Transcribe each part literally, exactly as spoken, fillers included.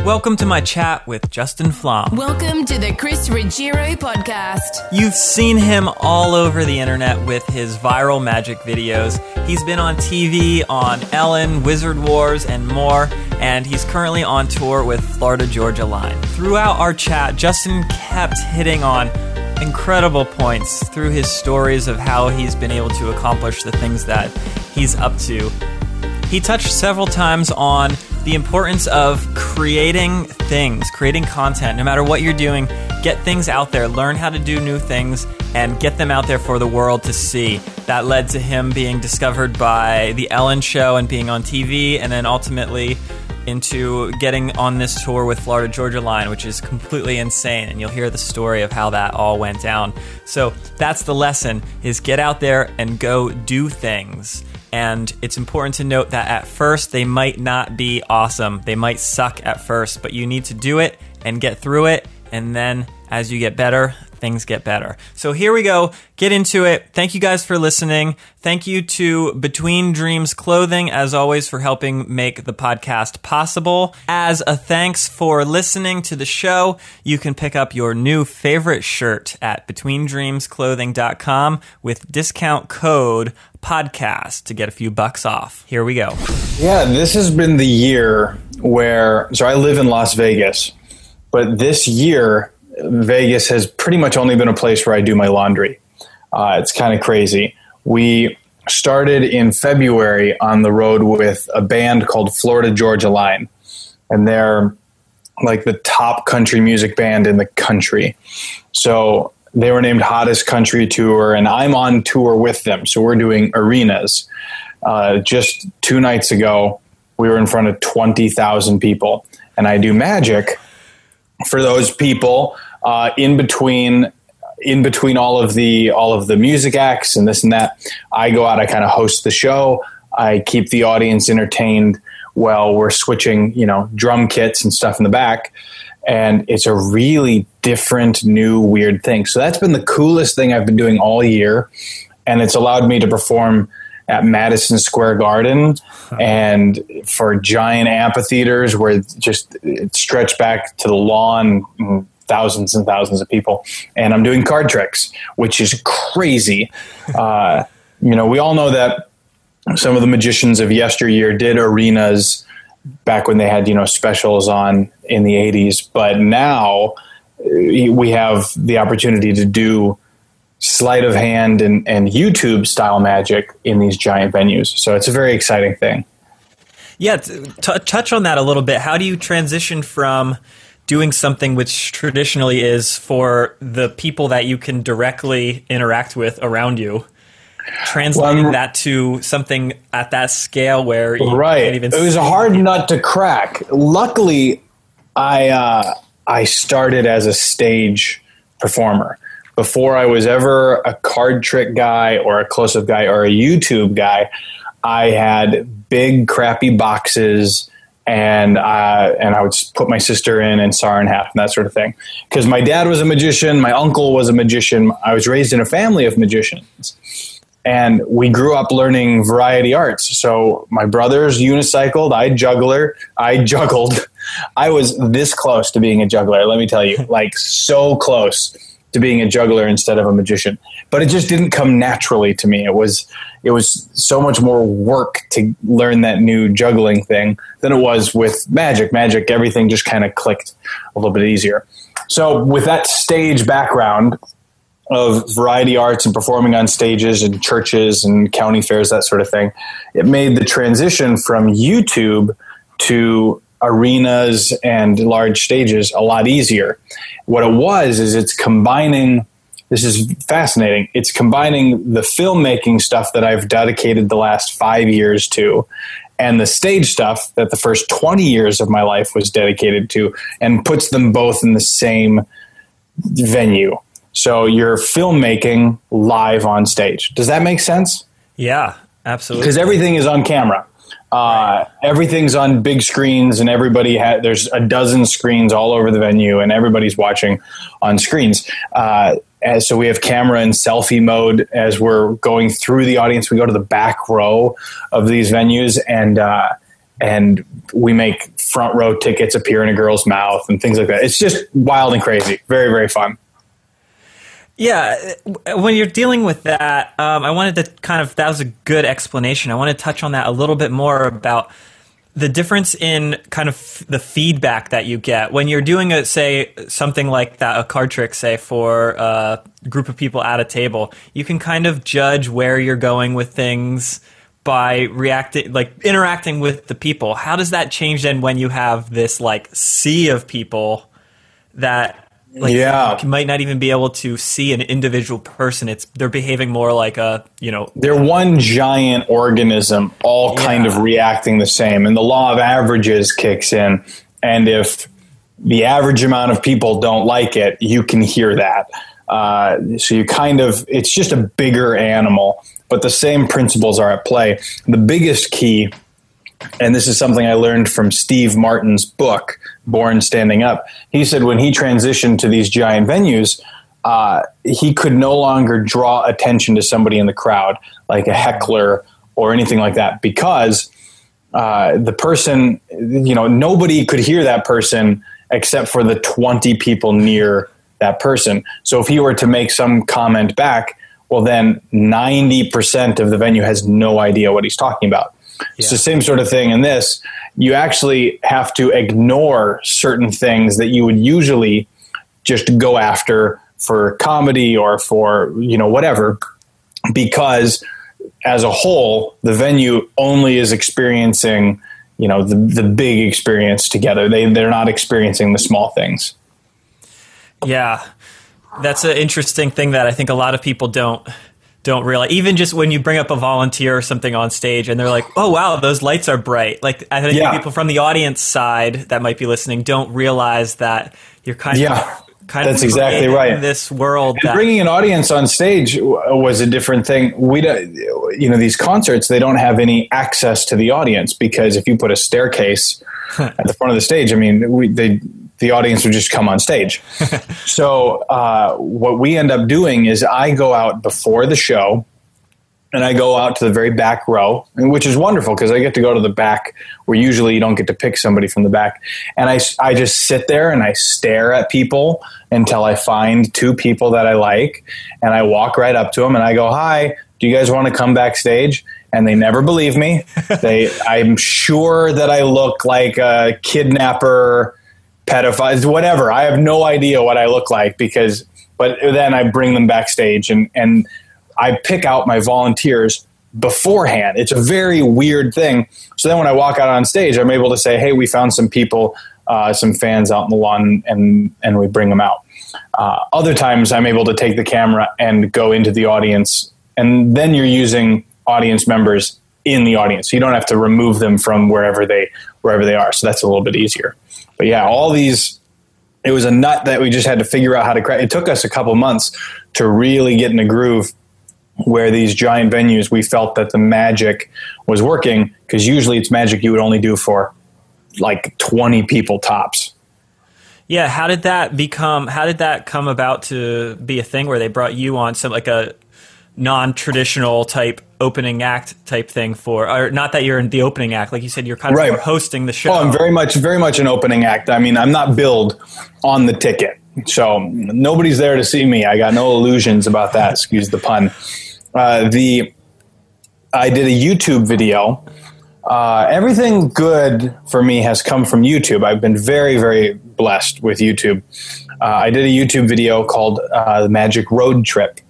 Welcome to my chat with Justin Flom. Welcome to the Chris Ruggiero podcast. You've seen him all over the internet with his viral magic videos. He's been on T V, on Ellen, Wizard Wars, and more, and he's currently on tour with Florida Georgia Line. Throughout our chat, Justin kept hitting on incredible points through his stories of how he's been able to accomplish the things that he's up to. He touched several times on the importance of creating things, creating content. No matter what you're doing, get things out there, learn how to do new things, and get them out there for the world to see. That led to him being discovered by The Ellen Show and being on T V, and then ultimately into getting on this tour with Florida Georgia Line, which is completely insane, and you'll hear the story of how that all went down. So that's the lesson, is get out there and go do things. And it's important to note that at first, they might not be awesome. They might suck at first, but you need to do it and get through it. And then as you get better, things get better. So here we go. Get into it. Thank you guys for listening. Thank you to Between Dreams Clothing, as always, for helping make the podcast possible. As a thanks for listening to the show, you can pick up your new favorite shirt at between dreams clothing dot com with discount code podcast to get a few bucks off. Here we go. Yeah, this has been the year where, so I live in Las Vegas, but this year, Vegas has pretty much only been a place where I do my laundry. Uh, it's kind of crazy. We started in February on the road with a band called Florida Georgia Line, and they're like the top country music band in the country. So they were named Hottest Country Tour, and I'm on tour with them. So we're doing arenas. Uh, just two nights ago, we were in front of twenty thousand people, and I do magic for those people uh, in between in between all of the all of the music acts and this and that. I go out, I kind of host the show. I keep the audience entertained while we're switching, you know, drum kits and stuff in the back. And it's a really different, new, weird thing. So that's been the coolest thing I've been doing all year. And it's allowed me to perform at Madison Square Garden and for giant amphitheaters where it just it stretched back to the lawn, and thousands and thousands of people. And I'm doing card tricks, which is crazy. Uh, you know, we all know that some of the magicians of yesteryear did arenas back when they had, you know, specials on in the eighties. But now we have the opportunity to do sleight of hand and, and YouTube style magic in these giant venues. So it's a very exciting thing. Yeah, t- t- touch on that a little bit. How do you transition from doing something which traditionally is for the people that you can directly interact with around you, translating well, that to something at that scale where you right. can't even it was see a hard it. nut to crack. Luckily, I uh, I started as a stage performer. Before I was ever a card trick guy or a close-up guy or a YouTube guy, I had big crappy boxes, and uh, and I would put my sister in and saw her in half and that sort of thing. Because my dad was a magician, my uncle was a magician. I was raised in a family of magicians. And we grew up learning variety arts. So my brother's unicycled, I juggler, I juggled. I was this close to being a juggler, let me tell you, like so close to being a juggler instead of a magician. But it just didn't come naturally to me. It was it was so much more work to learn that new juggling thing than it was with magic. Magic, everything just kind of clicked a little bit easier. So with that stage background of variety arts and performing on stages and churches and county fairs, that sort of thing, it made the transition from YouTube to arenas and large stages a lot easier. What it was is it's combining, this is fascinating, it's combining the filmmaking stuff that I've dedicated the last five years to and the stage stuff that the first twenty years of my life was dedicated to, and puts them both in the same venue. So you're filmmaking live on stage. Does that make sense? Yeah, absolutely. Because everything is on camera. Uh, right. Everything's on big screens, and everybody ha- there's a dozen screens all over the venue, and everybody's watching on screens. Uh, and so we have camera and selfie mode as we're going through the audience. We go to the back row of these venues, and uh, and we make front row tickets appear in a girl's mouth and things like that. It's just wild and crazy. Very, very fun. Yeah, when you're dealing with that, um, I wanted to kind of, that was a good explanation. I want to touch on that a little bit more about the difference in kind of f- the feedback that you get when you're doing a, say, something like that, a card trick, say, for a group of people at a table. You can kind of judge where you're going with things by reacting, like interacting with the people. How does that change then when you have this like sea of people that like yeah. you might not even be able to see an individual person? It's they're behaving more like a, you know, they're one giant organism, all yeah. kind of reacting the same, and the law of averages kicks in. And if the average amount of people don't like it, you can hear that. Uh, so you kind of, it's just a bigger animal, but the same principles are at play. The biggest key, and this is something I learned from Steve Martin's book, Born Standing Up. He said when he transitioned to these giant venues, uh, he could no longer draw attention to somebody in the crowd, like a heckler or anything like that, because uh, the person, you know, nobody could hear that person except for the twenty people near that person. So if he were to make some comment back, well, then ninety percent of the venue has no idea what he's talking about. Yeah. It's the same sort of thing in this. You actually have to ignore certain things that you would usually just go after for comedy or for, you know, whatever, because as a whole, the venue only is experiencing, you know, the, the big experience together. They, they're not experiencing the small things. Yeah, that's an interesting thing that I think a lot of people don't don't realize. Even just when you bring up a volunteer or something on stage and they're like, oh, wow, those lights are bright. Like, I think yeah. people from the audience side that might be listening don't realize that you're kind yeah, of kind that's of exactly right. in this world. And that- bringing an audience on stage was a different thing. We don't, you know, these concerts, they don't have any access to the audience, because if you put a staircase at the front of the stage, I mean, we, they, the audience would just come on stage. So uh, what we end up doing is I go out before the show and I go out to the very back row, which is wonderful because I get to go to the back where usually you don't get to pick somebody from the back. And I, I just sit there and I stare at people until I find two people that I like. And I walk right up to them and I go, hi, do you guys want to come backstage? And they never believe me. They, I'm sure that I look like a kidnapper, pedophiles, whatever. I have no idea what I look like, because, but then I bring them backstage and, and I pick out my volunteers beforehand. It's a very weird thing. So then when I walk out on stage, I'm able to say, hey, we found some people, uh, some fans out in the lawn, and, and we bring them out. Uh, other times I'm able to take the camera and go into the audience, and then you're using audience members in the audience. You don't have to remove them from wherever they, wherever they are. So that's a little bit easier. But yeah, all these, it was a nut that we just had to figure out how to crack. It took us a couple months to really get in a groove where these giant venues, we felt that the magic was working, because usually it's magic you would only do for like twenty people tops. Yeah. How did that become, how did that come about to be a thing where they brought you on some, like a non-traditional type opening act type thing for, or not that you're in the opening act, like you said, you're kind of right. more hosting the show. Oh, I'm very much, very much an opening act. I mean, I'm not billed on the ticket, so nobody's there to see me. I got no illusions about that. Excuse the pun. Uh, the, I did a YouTube video. Uh, everything good for me has come from YouTube. I've been very, very blessed with YouTube. Uh, I did a YouTube video called uh, The Magic Road Trip.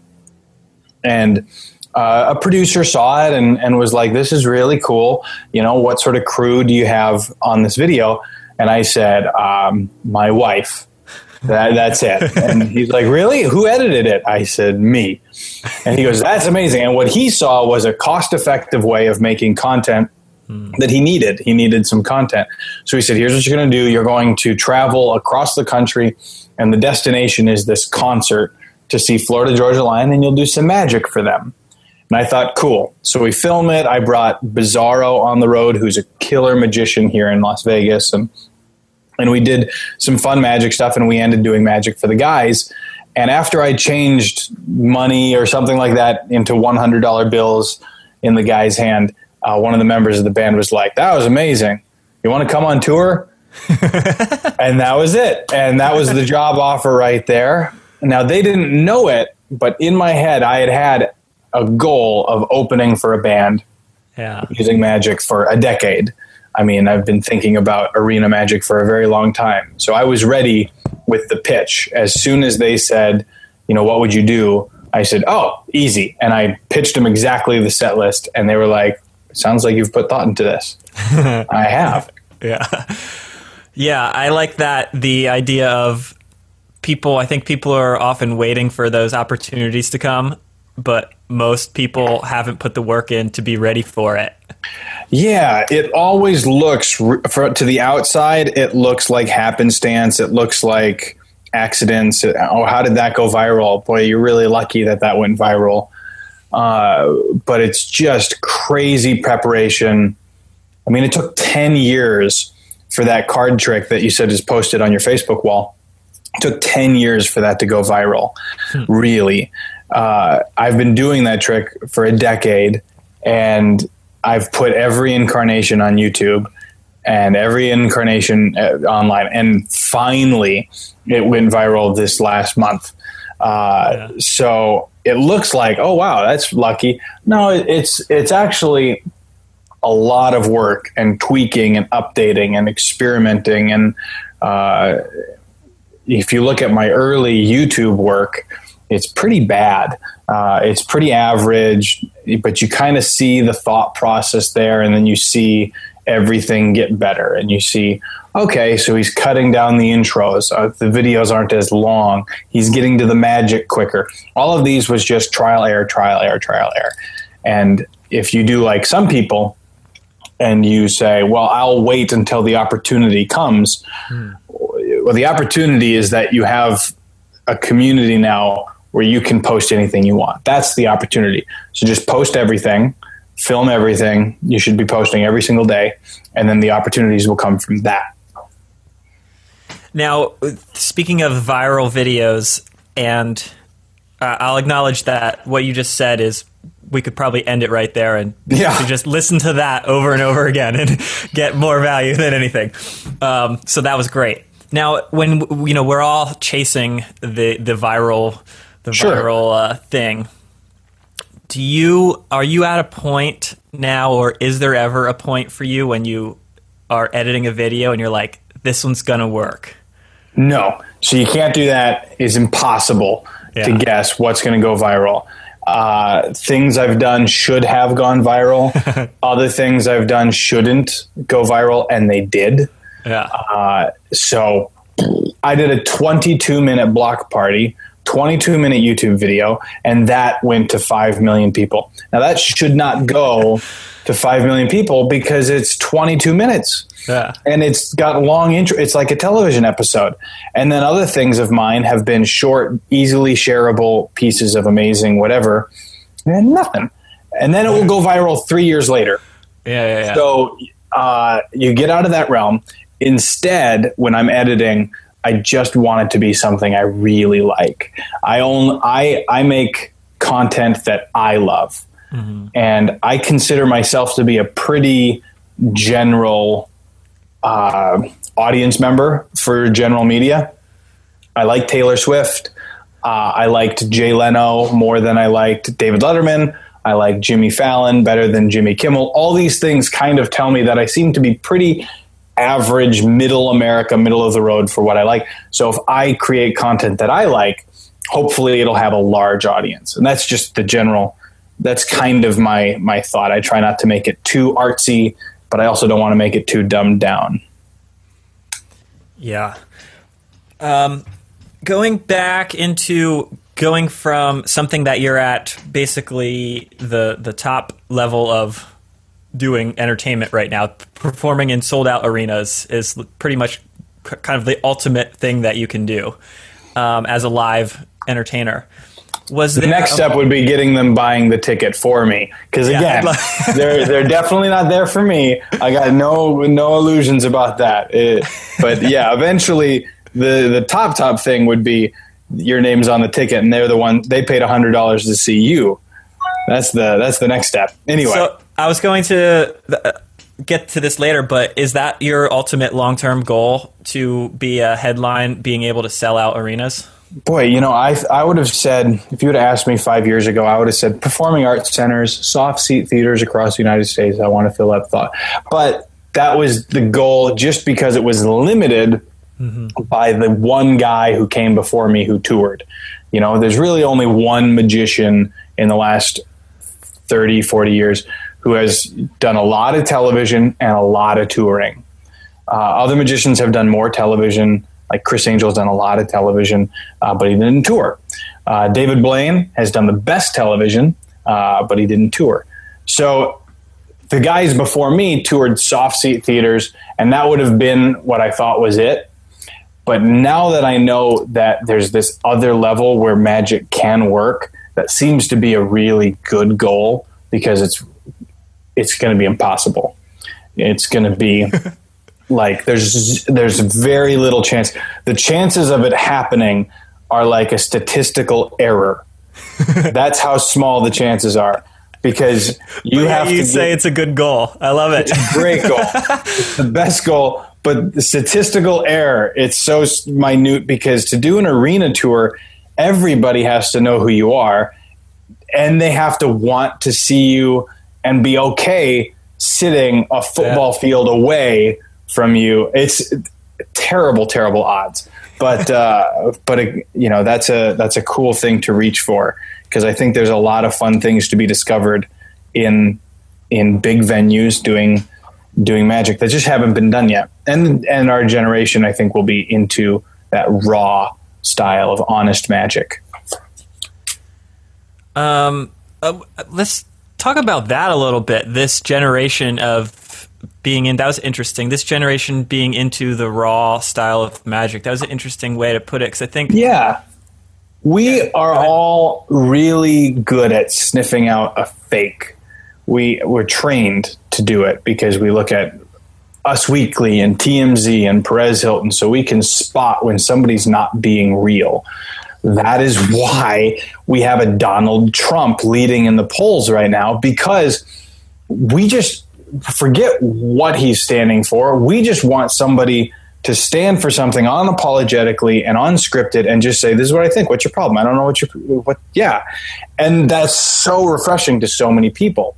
And uh, a producer saw it and, and was like, this is really cool. You know, what sort of crew do you have on this video? And I said, um, my wife. That, that's it. And he's like, really? Who edited it? I said, me. And he goes, that's amazing. And what he saw was a cost-effective way of making content hmm. that he needed. He needed some content. So he said, here's what you're going to do. You're going to travel across the country, and the destination is this concert to see Florida Georgia Line, and you'll do some magic for them. And I thought, cool. So we film it. I brought Bizarro on the road, who's a killer magician here in Las Vegas. And and we did some fun magic stuff, and we ended doing magic for the guys. And after I changed money or something like that into one hundred dollar bills in the guy's hand, uh, one of the members of the band was like, that was amazing. You want to come on tour? And that was it. And that was the job offer right there. Now, they didn't know it, but in my head, I had had a goal of opening for a band yeah. using magic for a decade. I mean, I've been thinking about arena magic for a very long time. So I was ready with the pitch. As soon as they said, you know, what would you do? I said, oh, easy. And I pitched them exactly the set list. And they were like, sounds like you've put thought into this. I have. Yeah. Yeah, I like that. The idea of people, I think people are often waiting for those opportunities to come, but most people haven't put the work in to be ready for it. Yeah, it always looks, for, to the outside, it looks like happenstance. It looks like accidents. Oh, how did that go viral? Boy, you're really lucky that that went viral. Uh, but it's just crazy preparation. I mean, it took ten years for that card trick that you said is posted on your Facebook wall. It took ten years for that to go viral, hmm. really. Uh, I've been doing that trick for a decade, and I've put every incarnation on YouTube and every incarnation uh, online, and finally it went viral this last month. Uh, yeah. So it looks like, oh, wow, that's lucky. No, it, it's it's actually a lot of work and tweaking and updating and experimenting. And uh, if you look at my early YouTube work, it's pretty bad. Uh, it's pretty average, but you kind of see the thought process there, and then you see everything get better. And you see, okay, so he's cutting down the intros. Uh, the videos aren't as long. He's getting to the magic quicker. All of these was just trial, error, trial, error, trial, error. And if you do like some people, and you say, well, I'll wait until the opportunity comes. Hmm. Well, the opportunity is that you have a community now where you can post anything you want. That's the opportunity. So just post everything, film everything. You should be posting every single day, and then the opportunities will come from that. Now, speaking of viral videos, and uh, I'll acknowledge that what you just said is we could probably end it right there and yeah. just listen to that over and over again and get more value than anything. Um, so that was great. Now, when you know we're all chasing the the viral the sure. viral uh, thing, do you are you at a point now, or is there ever a point for you when you are editing a video and you're like, this one's gonna work? No. So you can't do that. It's impossible yeah. to guess what's going to go viral. Uh, things I've done should have gone viral. Other things I've done shouldn't go viral, and they did. Yeah. Uh, so I did a twenty-two minute block party, twenty-two minute YouTube video, and that went to five million people. Now that should not go to five million people because it's twenty-two minutes. Yeah. And it's got long intro. It's like a television episode. And then other things of mine have been short, easily shareable pieces of amazing whatever, and nothing. And then it will go viral three years later. Yeah, yeah, yeah. So uh, you get out of that realm. Instead, when I'm editing, I just want it to be something I really like. I own. I I make content that I love, mm-hmm. and I consider myself to be a pretty general uh, audience member for general media. I like Taylor Swift. Uh, I liked Jay Leno more than I liked David Letterman. I like Jimmy Fallon better than Jimmy Kimmel. All these things kind of tell me that I seem to be pretty average, middle America, middle of the road for what I like. So if I create content that I like, hopefully it'll have a large audience. And that's just the general, that's kind of my, my thought. I try not to make it too artsy, but I also don't want to make it too dumbed down. Yeah. Um, going back into going from something that you're at basically the the top level of doing entertainment right now, performing in sold out arenas is pretty much c- kind of the ultimate thing that you can do um, as a live entertainer. Was the there, next step would be getting them buying the ticket for me, because again, yeah, they're they're definitely not there for me. I got no no illusions about that. It, but yeah, eventually the the top top thing would be your name's on the ticket, and they're the one they paid a hundred dollars to see you. That's the that's the next step. Anyway, so I was going to. get to this later, but is that your ultimate long-term goal, to be a headline, being able to sell out arenas? Boy, you know, I I would have said, if you would have asked me five years ago, I would have said performing arts centers, soft seat theaters across the United States. I want to fill that thought. But that was the goal just because it was limited mm-hmm. by the one guy who came before me who toured. You know, there's really only one magician in the last thirty, forty years who has done a lot of television and a lot of touring. Uh, other magicians have done more television. Like Chris Angel's done a lot of television, uh, but he didn't tour. Uh, David Blaine has done the best television, uh, but he didn't tour. So the guys before me toured soft seat theaters, and that would have been what I thought was it. But now that I know that there's this other level where magic can work, that seems to be a really good goal, because it's it's going to be impossible. It's going to be... Like there's there's very little chance. The chances of it happening are like a statistical error. That's how small the chances are, because you have you to say get, it's a good goal. I love it. It's a great goal. It's the best goal, but the statistical error, it's so minute, because to do an arena tour, everybody has to know who you are, and they have to want to see you and be okay sitting a football yeah. field away from you. It's terrible, terrible odds, but uh, but it, you know, that's a that's a cool thing to reach for, because I think there's a lot of fun things to be discovered in in big venues doing doing magic that just haven't been done yet. And and our generation, I think, will be into that raw style of honest magic. Um, uh, let's talk about that a little bit. This generation of being in, that was interesting. This generation being into the raw style of magic. That was an interesting way to put it, because I think... Yeah. We yeah, are all really good at sniffing out a fake. We, we're trained to do it because we look at Us Weekly and T M Z and Perez Hilton, so we can spot when somebody's not being real. That is why we have a Donald Trump leading in the polls right now, because we just... forget what he's standing for. We just want somebody to stand for something unapologetically and unscripted and just say, this is what I think. What's your problem? I don't know what you, what, yeah. And that's so refreshing to so many people.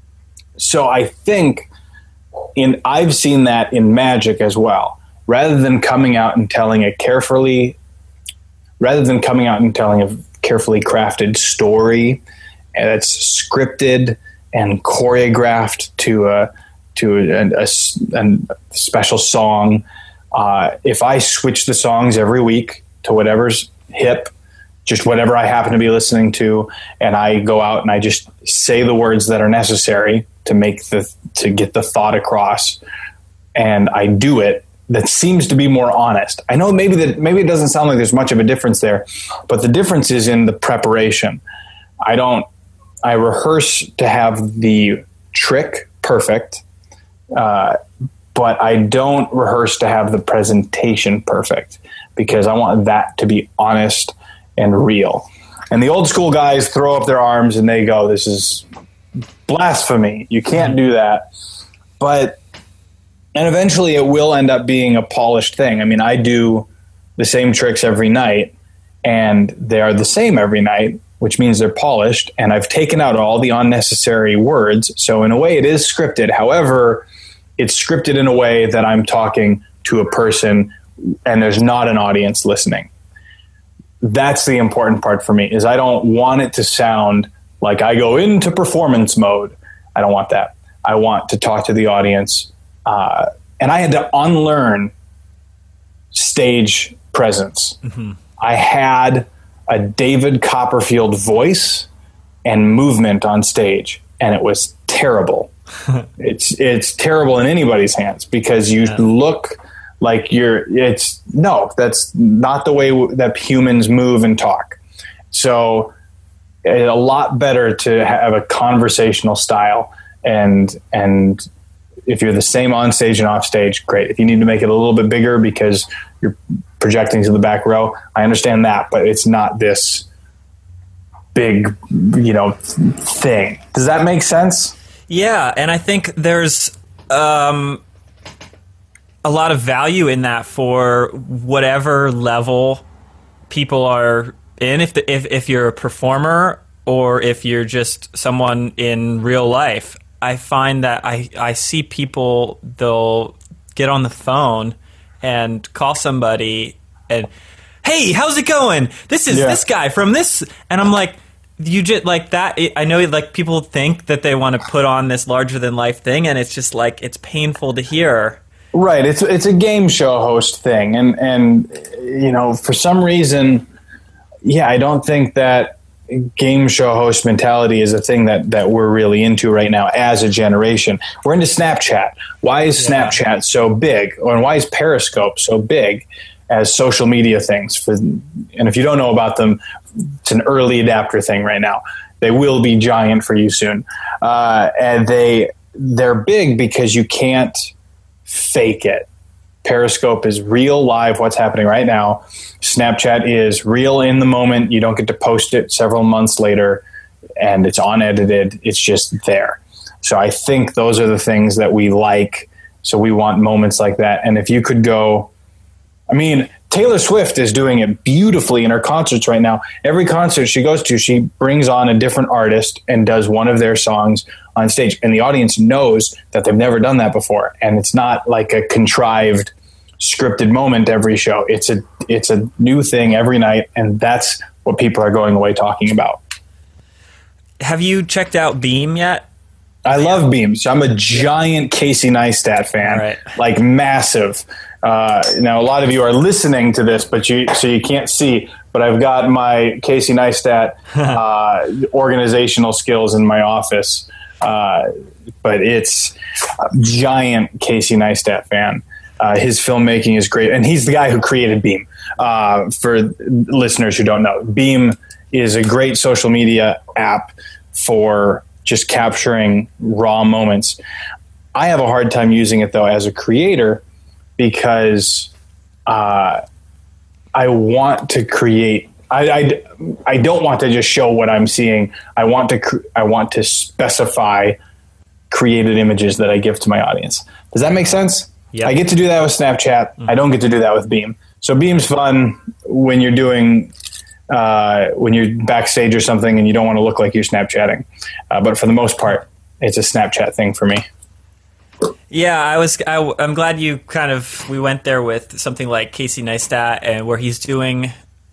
So I think in, I've seen that in magic as well. Rather than coming out and telling a carefully, rather than coming out and telling a carefully crafted story that's scripted and choreographed to a to a, a, a special song. Uh, if I switch the songs every week to whatever's hip, just whatever I happen to be listening to, and I go out and I just say the words that are necessary to make the to get the thought across, and I do it, that seems to be more honest. I know maybe that maybe it doesn't sound like there's much of a difference there, but the difference is in the preparation. I don't. I rehearse to have the trick perfect, uh, but I don't rehearse to have the presentation perfect, because I want that to be honest and real. And the old school guys throw up their arms and they go, this is blasphemy. You can't do that. But, and eventually it will end up being a polished thing. I mean, I do the same tricks every night, and they are the same every night, which means they're polished, and I've taken out all the unnecessary words. So in a way it is scripted. However, it's scripted in a way that I'm talking to a person and there's not an audience listening. That's the important part for me, is I don't want it to sound like I go into performance mode. I don't want that. I want to talk to the audience. Uh, and I had to unlearn stage presence. Mm-hmm. I had a David Copperfield voice and movement on stage, and it was terrible. it's it's terrible in anybody's hands, because you yeah. look like you're it's no that's not the way w- that humans move and talk. So it's a lot better to have a conversational style, and and if you're the same on stage and off stage, great. If you need to make it a little bit bigger because you're projecting to the back row, I understand that, but it's not this big, you know, thing. Does that make sense? Yeah, and I think there's um, a lot of value in that for whatever level people are in. If the, if if you're a performer or if you're just someone in real life, I find that I I see people, they'll get on the phone and call somebody and, hey, how's it going? This is yeah. this guy from this, and I'm like, you just like that. I know, like, people think that they want to put on this larger than life thing, and it's just like, it's painful to hear. Right. It's it's a game show host thing, and and you know, for some reason, yeah, I don't think that game show host mentality is a thing that that we're really into right now as a generation. We're into Snapchat. Why is yeah. Snapchat so big, or why is Periscope so big as social media things? For, and if you don't know about them, it's an early adapter thing right now. They will be giant for you soon, uh, and they they're big because you can't fake it. Periscope is real, live, what's happening right now. Snapchat is real in the moment. You don't get to post it several months later, and it's unedited. It's just there. So I think those are the things that we like. So we want moments like that. And if you could go, I mean, Taylor Swift is doing it beautifully in her concerts right now. Every concert she goes to, she brings on a different artist and does one of their songs on stage. And the audience knows that they've never done that before. And it's not like a contrived, scripted moment every show. It's a it's a new thing every night. And that's what people are going away talking about. Have you checked out Beam yet? I love Beam. So I'm a giant Casey Neistat fan, right. like massive. Uh, now, a lot of you are listening to this, but you so you can't see. But I've got my Casey Neistat uh, organizational skills in my office. Uh, but it's a giant Casey Neistat fan. Uh, his filmmaking is great, and he's the guy who created Beam. Uh, for listeners who don't know, Beam is a great social media app for just capturing raw moments. I have a hard time using it, though, as a creator, because uh, I want to create. I, I, I don't want to just show what I'm seeing. I want to cr- I want to specify created images that I give to my audience. Does that make sense? Yep. I get to do that with Snapchat. Mm-hmm. I don't get to do that with Beam. So Beam's fun when you're doing uh, when you're backstage or something and you don't want to look like you're Snapchatting. Uh, but for the most part, it's a Snapchat thing for me. Yeah, I was. I, I'm glad you kind of we went there with something like Casey Neistat, and where he's doing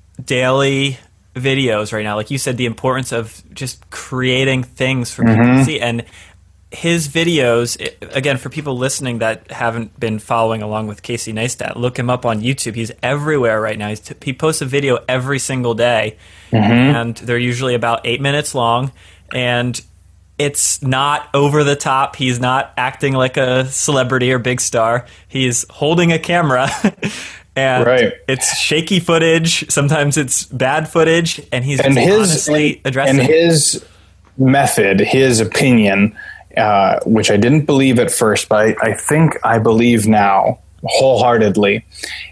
daily videos right now. Like you said, the importance of just creating things for people mm-hmm. to see. And his videos, again, for people listening that haven't been following along with Casey Neistat, look him up on YouTube. He's everywhere right now. He's t- he posts a video every single day, mm-hmm. and they're usually about eight minutes long. And it's not over the top. He's not acting like a celebrity or big star. He's holding a camera, and right. it's shaky footage. Sometimes it's bad footage, and he's and just his, honestly addressing and his method, his opinion. Uh, which I didn't believe at first, but I, I think I believe now wholeheartedly,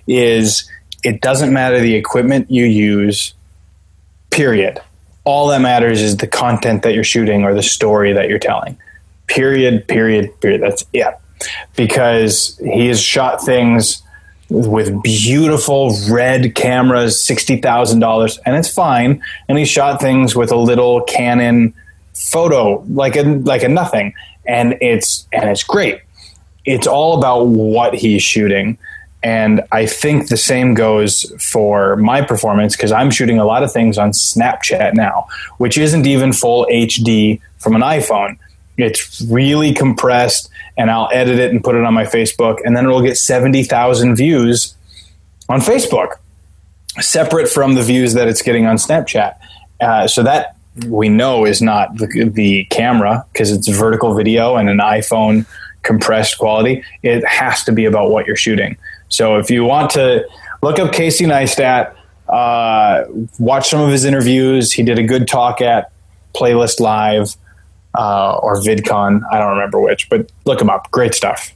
is it doesn't matter the equipment you use, period. All that matters is the content that you're shooting or the story that you're telling. Period, period, period. That's it. Because he has shot things with beautiful red cameras, sixty thousand dollars, and it's fine. And he shot things with a little Canon photo, like a like a nothing, and it's and it's great. It's all about what he's shooting, and I think the same goes for my performance, because I'm shooting a lot of things on Snapchat now, which isn't even full H D from an iPhone. It's really compressed, and I'll edit it and put it on my Facebook, and then it'll get seventy thousand views on Facebook, separate from the views that it's getting on Snapchat. Uh, so that we know is not the, the camera, because it's vertical video and an iPhone compressed quality. It has to be about what you're shooting. So if you want to look up Casey Neistat, uh, watch some of his interviews. He did a good talk at Playlist Live uh, or VidCon. I don't remember which, but look him up. Great stuff.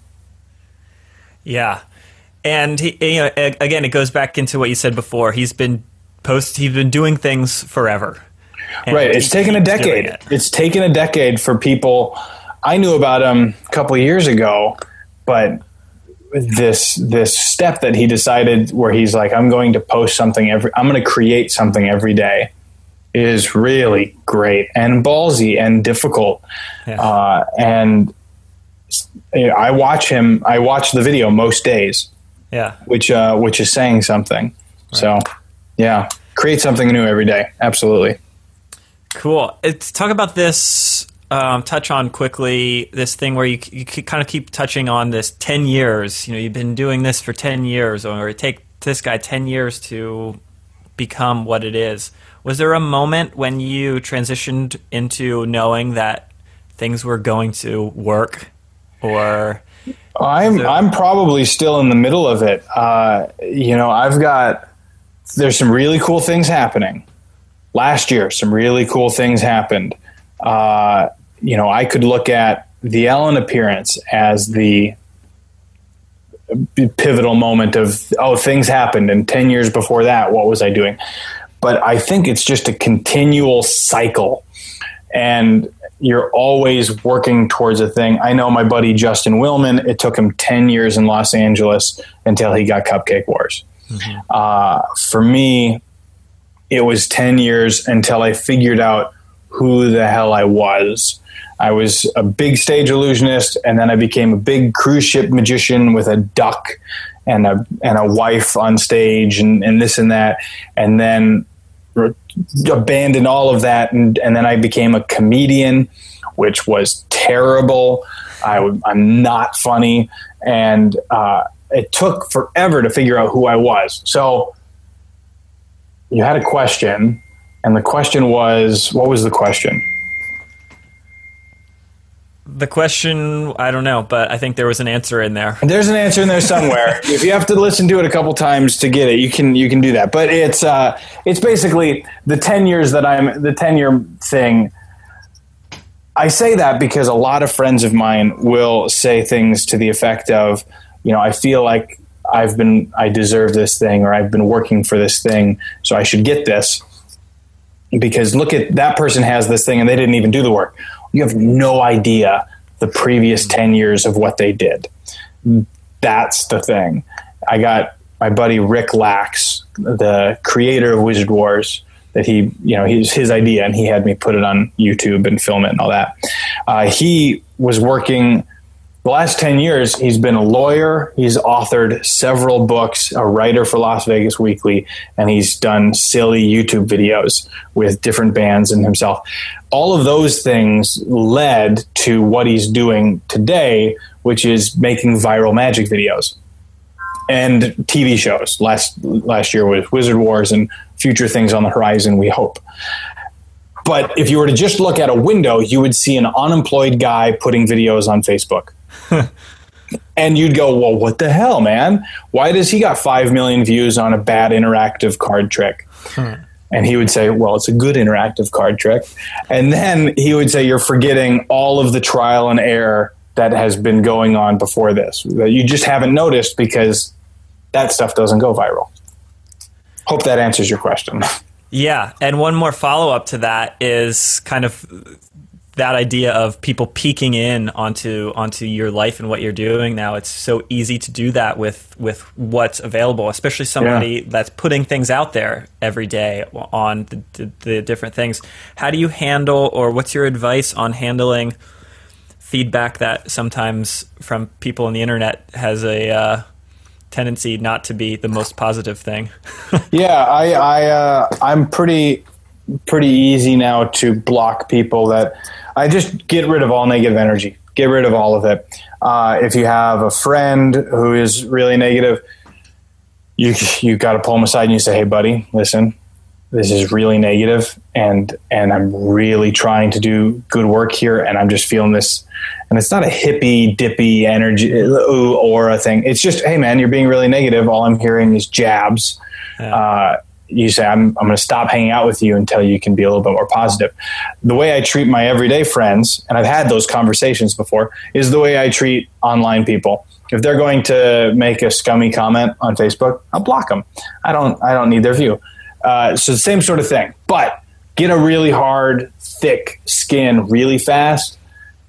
Yeah. And he, you know, again, it goes back into what you said before. He's been post. He's been doing things forever. And right. It's taken a decade. It. It's taken a decade for people I knew about him a couple of years ago, but this this step that he decided where he's like, I'm going to post something every, I'm going to create something every day is really great and ballsy and difficult. Yeah. Uh, and you know, I watch him, I watch the video most days. Yeah. Which, uh, which is saying something. Right. So yeah, create something new every day. Absolutely. Cool. It's, talk about this, um, touch on quickly this thing where you, you kind of keep touching on this ten years. You know, you've been doing this for ten years, or it take this guy ten years to become what it is. Was there a moment when you transitioned into knowing that things were going to work, or? I'm there- I'm probably still in the middle of it. Uh, you know, I've got there's some really cool things happening. Last year, some really cool things happened. Uh, you know, I could look at the Ellen appearance as the pivotal moment of, oh, things happened. And ten years before that, what was I doing? But I think it's just a continual cycle. And you're always working towards a thing. I know my buddy Justin Willman, it took him ten years in Los Angeles until he got Cupcake Wars. Mm-hmm. Uh, for me, it was ten years until I figured out who the hell I was. I was a big stage illusionist, and then I became a big cruise ship magician with a duck and a and a wife on stage and, and this and that. And then re- abandoned all of that, and, and then I became a comedian, which was terrible. I w- I'm not funny, and uh, it took forever to figure out who I was. So you had a question, and the question was, what was the question? The question, I don't know, but I think there was an answer in there. There's an answer in there somewhere. If you have to listen to it a couple times to get it, you can you can do that. But it's uh, it's basically the ten years that I'm the ten year thing. I say that because a lot of friends of mine will say things to the effect of, you know, I feel like I've been I deserve this thing, or I've been working for this thing, so I should get this. Because look at that person has this thing and they didn't even do the work. You have no idea the previous ten years of what they did. That's the thing. I got my buddy Rick Lax, the creator of Wizard Wars, that he, you know, he's his idea, and he had me put it on YouTube and film it and all that. Uh, he was working the last ten years. He's been a lawyer. He's authored several books, a writer for Las Vegas Weekly, and he's done silly YouTube videos with different bands and himself. All of those things led to what he's doing today, which is making viral magic videos and T V shows. Last last year was Wizard Wars, and future things on the horizon, we hope. But if you were to just look at a window, you would see an unemployed guy putting videos on Facebook. And you'd go, well, what the hell, man? Why does he got five million views on a bad interactive card trick? Hmm. And he would say, well, it's a good interactive card trick. And then he would say, you're forgetting all of the trial and error that has been going on before this, that you just haven't noticed because that stuff doesn't go viral. Hope that answers your question. Yeah. And one more follow-up to that is kind of that idea of people peeking in onto onto your life and what you're doing now. It's so easy to do that with, with what's available, especially somebody yeah. that's putting things out there every day on the, the, the different things. How do you handle, or what's your advice on handling feedback that sometimes from people on the internet has a uh, tendency not to be the most positive thing? yeah, I, I uh, I'm pretty pretty easy now to block people that I just get rid of all negative energy, get rid of all of it. Uh, if you have a friend who is really negative, you you got to pull them aside and you say, hey, buddy, listen, this is really negative, and and I'm really trying to do good work here, and I'm just feeling this. And it's not a hippy dippy energy ooh, aura thing. It's just, hey, man, you're being really negative. All I'm hearing is jabs. Yeah. Uh, you say, I'm, I'm going to stop hanging out with you until you can be a little bit more positive. The way I treat my everyday friends, and I've had those conversations before, is the way I treat online people. If they're going to make a scummy comment on Facebook, I'll block them. I don't, I don't need their view. Uh, so the same sort of thing, but get a really hard, thick skin really fast.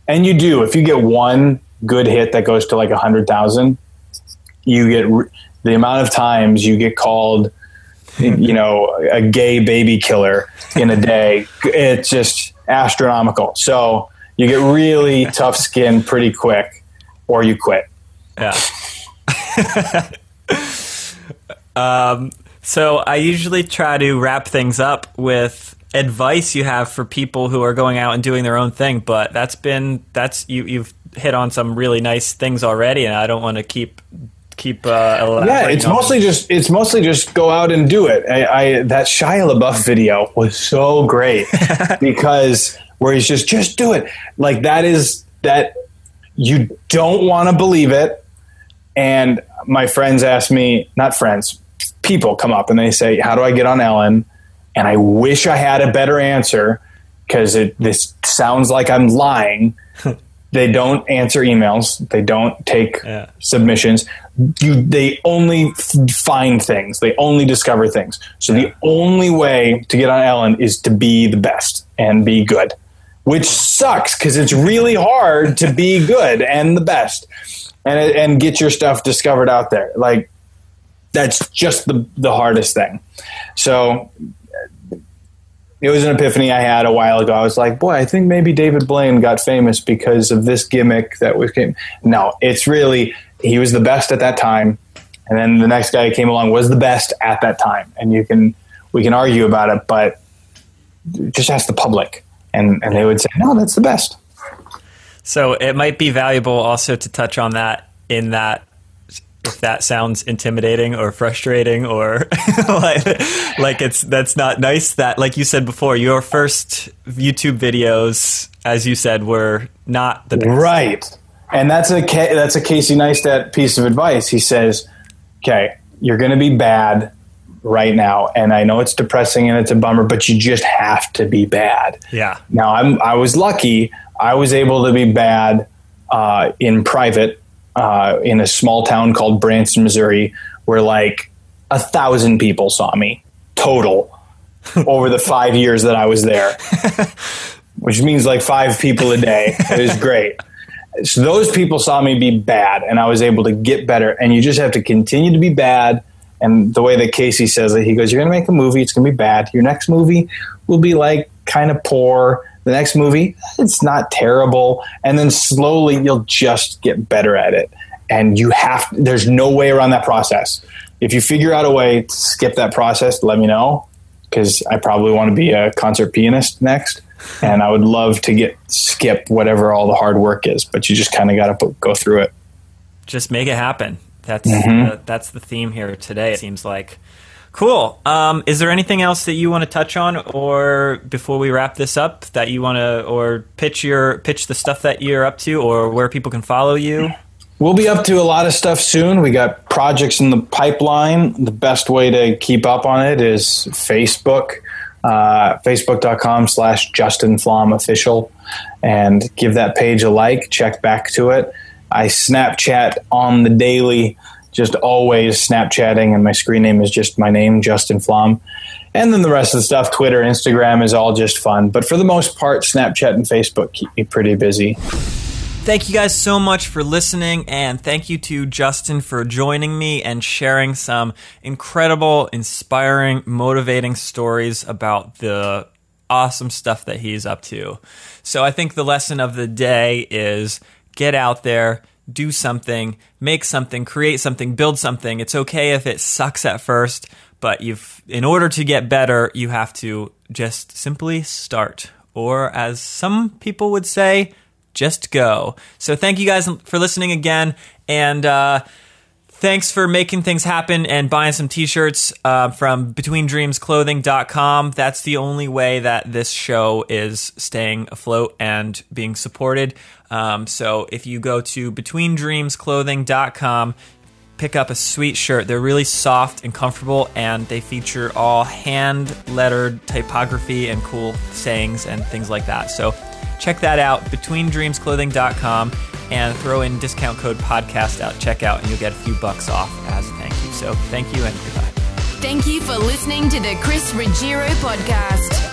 And you do. If you get one good hit that goes to like one hundred thousand, you get re- the amount of times you get called, you know, a gay baby killer in a day. It's just astronomical. So you get really tough skin pretty quick, or you quit. Yeah. um, so I usually try to wrap things up with advice you have for people who are going out and doing their own thing, but that's been that's you you've hit on some really nice things already, and I don't want to keep keep uh yeah it's mostly them. just it's mostly just go out and do it. I, I that Shia LaBeouf video was so great because where he's just just do it, like that is that you don't want to believe it. And my friends ask me, not friends, people come up and they say, how do I get on Ellen? And I wish I had a better answer because it this sounds like I'm lying. They don't answer emails. They don't take yeah. submissions. You, they only f- find things. They only discover things. So yeah. the only way to get on Ellen is to be the best and be good, which sucks because it's really hard to be good and the best and and get your stuff discovered out there. Like that's just the the hardest thing. So it was an epiphany I had a while ago. I was like, boy, I think maybe David Blaine got famous because of this gimmick that was came. No, it's really, he was the best at that time. And then the next guy who came along was the best at that time. And you can, we can argue about it, but just ask the public and, and they would say, no, that's the best. So it might be valuable also to touch on that in that, if that sounds intimidating or frustrating or like, like it's that's not nice, that like you said before, your first YouTube videos, as you said, were not the best. Right. And that's a that's a Casey Neistat piece of advice. He says, okay, you're going to be bad right now, and I know it's depressing and it's a bummer, but you just have to be bad. Yeah. Now I'm I was lucky. I was able to be bad uh, in private. Uh, in a small town called Branson, Missouri, where like a thousand people saw me total over the five years that I was there, which means like five people a day. It was great. So those people saw me be bad and I was able to get better, and you just have to continue to be bad. And the way that Casey says it, he goes, you're going to make a movie. It's going to be bad. Your next movie will be like kind of poor. The next movie, it's not terrible. And then slowly you'll just get better at it. And you have, there's no way around that process. If you figure out a way to skip that process, let me know, because I probably want to be a concert pianist next. And I would love to get skip whatever all the hard work is, but you just kind of got to go through it. Just make it happen. That's, mm-hmm. the, that's the theme here today, it seems like. Cool. Um, is there anything else that you want to touch on, or before we wrap this up, that you want to, or pitch your pitch the stuff that you're up to, or where people can follow you? We'll be up to a lot of stuff soon. We got projects in the pipeline. The best way to keep up on it is Facebook, uh, facebook.com slash Justin Flom official, and give that page a like. Check back to it. I Snapchat on the daily. Just always Snapchatting, and my screen name is just my name, Justin Flom. And then the rest of the stuff, Twitter, Instagram, is all just fun. But for the most part, Snapchat and Facebook keep me pretty busy. Thank you guys so much for listening, and thank you to Justin for joining me and sharing some incredible, inspiring, motivating stories about the awesome stuff that he's up to. So I think the lesson of the day is get out there, do something, make something, create something, build something. It's okay if it sucks at first, but you've, in order to get better, you have to just simply start. Or as some people would say, just go. So thank you guys for listening again, and uh, thanks for making things happen and buying some t-shirts uh, from between dreams clothing dot com. That's the only way that this show is staying afloat and being supported. Um, so if you go to between dreams clothing dot com, pick up a sweet shirt. They're really soft and comfortable, and they feature all hand-lettered typography and cool sayings and things like that. So check that out, between dreams clothing dot com, and throw in discount code podcast out checkout, and you'll get a few bucks off as a thank you. So thank you and goodbye. Thank you for listening to the Chris Ruggiero podcast.